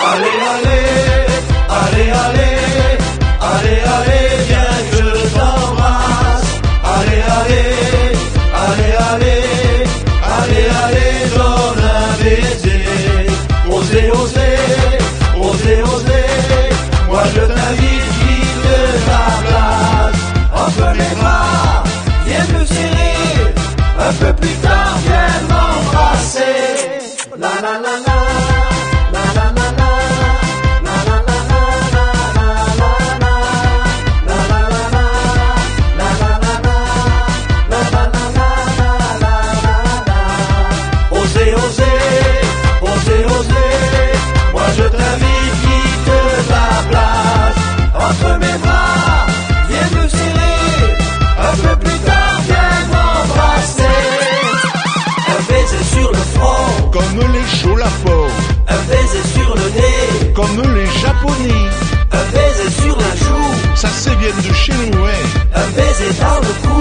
Allez, allez, allez, allez, allez, allez, viens que je t'embrasse. Allez, allez, allez, allez, allez, allez, donne un baiser. Osez, osez, osez, osez, moi je t'invite, quitte ta place. Entre mes bras, viens me serrer, un peu plus tard, viens m'embrasser. La la la la. Osez, osez, moi je t'invite, quitte ta place. Entre mes bras, viens me serrer, un peu plus tard, viens m'embrasser. Un baiser sur le front, comme les Cholapos, un baiser sur le nez, comme les Japonais. un baiser sur la joue, Ça c'est bien de chez nous, hein. un baiser dans le cou.